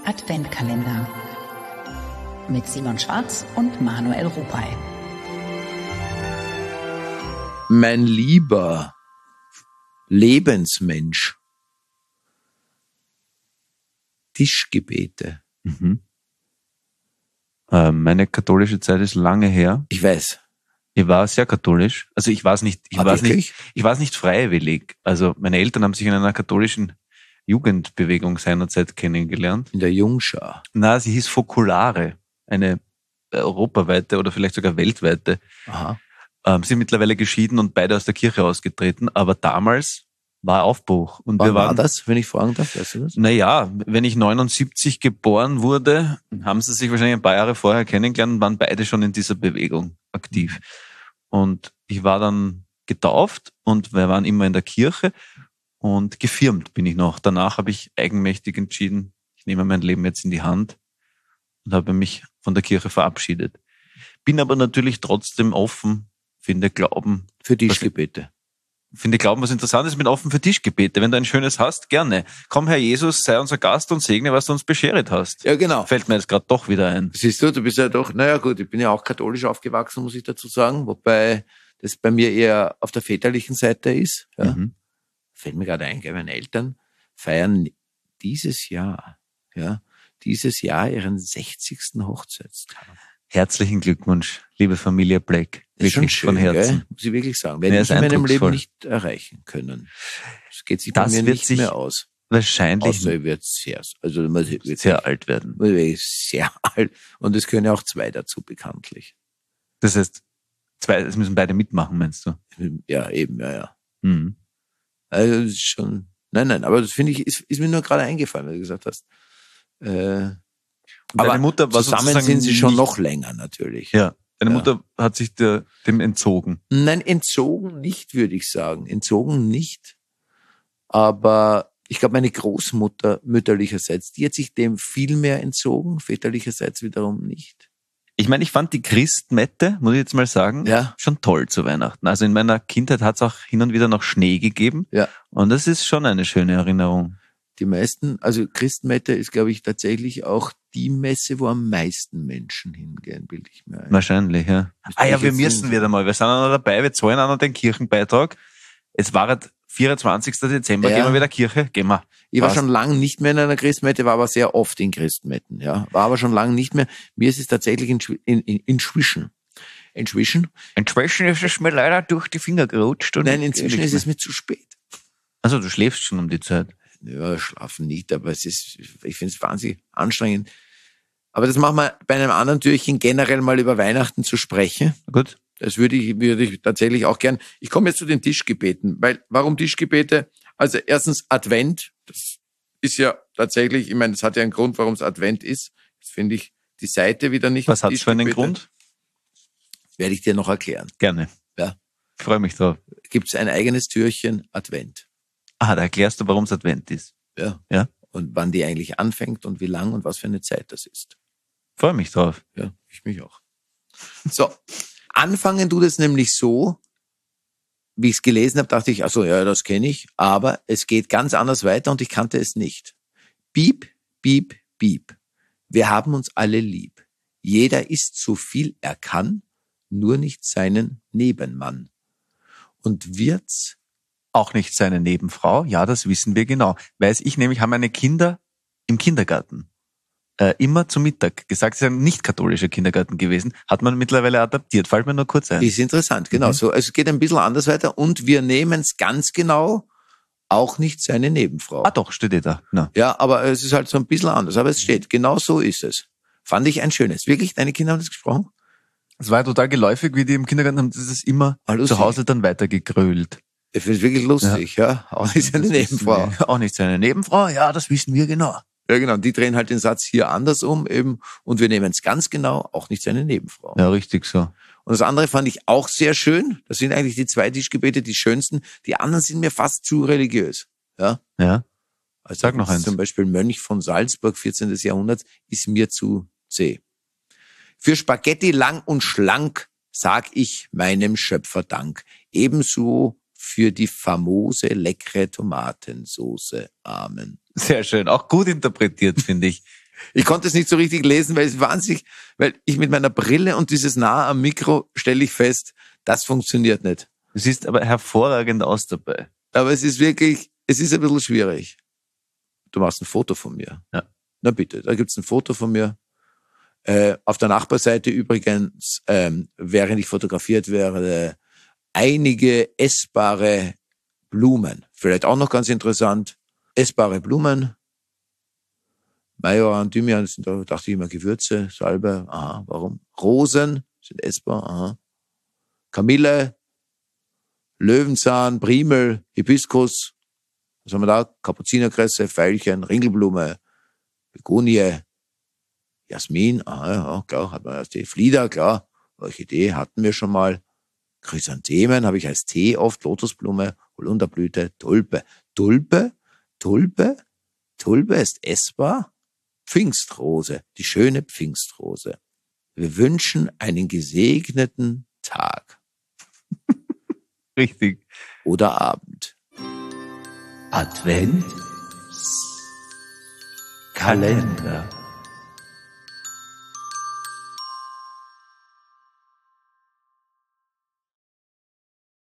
Adventkalender mit Simon Schwarz und Manuel Rupay. Mein lieber Lebensmensch, Tischgebete. Meine katholische Zeit ist lange her. Ich weiß. Ich war sehr katholisch. Also ich war es nicht freiwillig. Also meine Eltern haben sich in einer katholischen Jugendbewegung seinerzeit kennengelernt. In der Jungschar. Na, sie hieß Focolare, eine europaweite oder vielleicht sogar weltweite. Aha. Sind mittlerweile geschieden und beide aus der Kirche ausgetreten, aber damals war Aufbruch. Und Wann war das, wenn ich fragen darf? Weißt du das? Naja, wenn ich 79 geboren wurde, haben sie sich wahrscheinlich ein paar Jahre vorher kennengelernt und waren beide schon in dieser Bewegung aktiv. Und ich war dann getauft und wir waren immer in der Kirche und gefirmt bin ich noch. Danach habe ich eigenmächtig entschieden, ich nehme mein Leben jetzt in die Hand und habe mich von der Kirche verabschiedet. Bin aber natürlich trotzdem offen, finde Glauben. Für Tischgebete. Finde Glauben was Interessantes, bin offen für Tischgebete. Wenn du ein schönes hast, gerne. Komm, Herr Jesus, sei unser Gast und segne, was du uns beschert hast. Ja, genau. Fällt mir jetzt gerade doch wieder ein. Siehst du bist ja doch, naja gut, ich bin ja auch katholisch aufgewachsen, muss ich dazu sagen, wobei das bei mir eher auf der väterlichen Seite ist. Ja. Fällt mir gerade ein, meine Eltern feiern dieses Jahr ihren 60. Hochzeitstag. Herzlichen Glückwunsch, liebe Familie Black. Das ist schon Wirklich schön, von Herzen. gell? Muss ich wirklich sagen. Werde Ja, ich ist in meinem Leben eindrucksvoll. nicht erreichen können. Das geht sich bei Das mir wird nicht sich mehr aus. Wahrscheinlich Außer ich werde sehr alt werden. sehr alt. Und es können ja auch zwei dazu, bekanntlich. Das heißt, es müssen beide mitmachen, meinst du? Ja, eben, ja. Mhm. Also das ist schon, nein, aber das finde ich, ist mir nur gerade eingefallen, weil du gesagt hast. Aber Deine Mutter war zusammen sozusagen sind sie schon nicht- noch länger, natürlich. Ja, deine Ja. Mutter hat sich dem entzogen. Nein, entzogen nicht, würde ich sagen. Entzogen nicht. Aber ich glaube, meine Großmutter mütterlicherseits, die hat sich dem viel mehr entzogen, väterlicherseits wiederum nicht. Ich meine, ich fand die Christmette, muss ich jetzt mal sagen, Ja. schon toll zu Weihnachten. Also in meiner Kindheit hat es auch hin und wieder noch Schnee gegeben. Ja. Und das ist schon eine schöne Erinnerung. Die meisten, also Christmette ist, glaube ich, tatsächlich auch die Messe, wo am meisten Menschen hingehen, bilde ich mir ein. Wahrscheinlich, ja. Müsste ich Wir jetzt müssen sehen. wieder mal. Wir sind auch noch dabei, wir zahlen auch noch den Kirchenbeitrag. Es war halt 24. Dezember, Ja. gehen wir wieder Kirche, gehen wir. Ich war Passt. schon lange nicht mehr in einer Christmette, war aber sehr oft in Christmetten, ja. War aber schon lange nicht mehr. Mir ist es tatsächlich inzwischen. Inzwischen ist es mir leider durch die Finger gerutscht. Und Nein, inzwischen ist es mir zu spät. Also du schläfst schon um die Zeit. Ja, schlafen nicht, aber ich finde es wahnsinnig anstrengend. Aber das machen wir bei einem anderen Türchen generell mal über Weihnachten zu sprechen. Gut. Das würde ich tatsächlich auch gern. Ich komme jetzt zu den Tischgebeten, weil, warum Tischgebete? Also erstens Advent, das ist ja tatsächlich, ich meine, das hat ja einen Grund, warum es Advent ist. Jetzt finde ich die Seite wieder nicht. Was hat's für einen Tischgebete. Grund? Werde ich dir noch erklären. Gerne. Ja. Ich freue mich drauf. Gibt es ein eigenes Türchen Advent. Da erklärst du, warum es Advent ist. Ja. Ja. Und wann die eigentlich anfängt und wie lang und was für eine Zeit das ist. Freue mich drauf. Ja, ich mich auch. So, anfangen tut es nämlich so, wie ich es gelesen habe, dachte ich, ach so, ja, das kenne ich, aber es geht ganz anders weiter und ich kannte es nicht. Piep, piep, piep. Wir haben uns alle lieb. Jeder isst so viel er kann, nur nicht seinen Nebenmann. Und wird's Auch nicht seine Nebenfrau. Ja, das wissen wir genau. Weiß ich nämlich, haben meine Kinder im Kindergarten immer zu Mittag gesagt, es ist ein nicht katholischer Kindergarten gewesen, hat man mittlerweile adaptiert. Fällt mir nur kurz ein. Ist interessant, genau so. Also es geht ein bisschen anders weiter und wir nehmen es ganz genau, auch nicht seine Nebenfrau. Doch, steht da. Na. Ja, aber es ist halt so ein bisschen anders. Aber es steht, genau so ist es. Fand ich ein schönes. Wirklich, deine Kinder haben das gesprochen? Es war ja total geläufig, wie die im Kindergarten haben, das ist immer lustig. zu Hause dann weitergegrölt. Ich finde es wirklich lustig, ja. Auch nicht seine Das wissen Nebenfrau. wir. Auch nicht seine Nebenfrau, ja, das wissen wir genau. Ja, genau. Die drehen halt den Satz hier andersrum eben. Und wir nehmen es ganz genau, auch nicht seine Nebenfrau. Ja, richtig so. Und das andere fand ich auch sehr schön. Das sind eigentlich die zwei Tischgebete die schönsten. Die anderen sind mir fast zu religiös. Ja. Ja. Also Sag noch eins. Zum Beispiel Mönch von Salzburg, 14. Jahrhundert, ist mir zu zäh. Für Spaghetti lang und schlank sag ich meinem Schöpfer Dank. Ebenso für die famose leckere Tomatensoße. Amen. Sehr schön. Auch gut interpretiert, finde ich. Ich konnte es nicht so richtig lesen, weil ich mit meiner Brille und dieses nah am Mikro stelle ich fest, das funktioniert nicht. Du siehst aber hervorragend aus dabei. Aber es ist ein bisschen schwierig. Du machst ein Foto von mir. Ja. Na bitte, da gibt's ein Foto von mir. Auf der Nachbarseite übrigens, während ich fotografiert werde, einige essbare Blumen. Vielleicht auch noch ganz interessant. Essbare Blumen. Majoran, Thymian sind da, dachte ich immer, Gewürze, Salbe. Aha, warum? Rosen sind essbar. Aha. Kamille, Löwenzahn, Primel, Hibiskus. Was haben wir da? Kapuzinerkresse, Veilchen, Ringelblume, Begonie, Jasmin, ja, klar, hat man als Tee. Flieder, klar. Orchidee hatten wir schon mal. Chrysanthemen habe ich als Tee oft. Lotusblume, Holunderblüte, Tulpe. Tulpe ist essbar. Pfingstrose, die schöne Pfingstrose. Wir wünschen einen gesegneten Tag. Richtig. Oder Abend. Advent Kalender.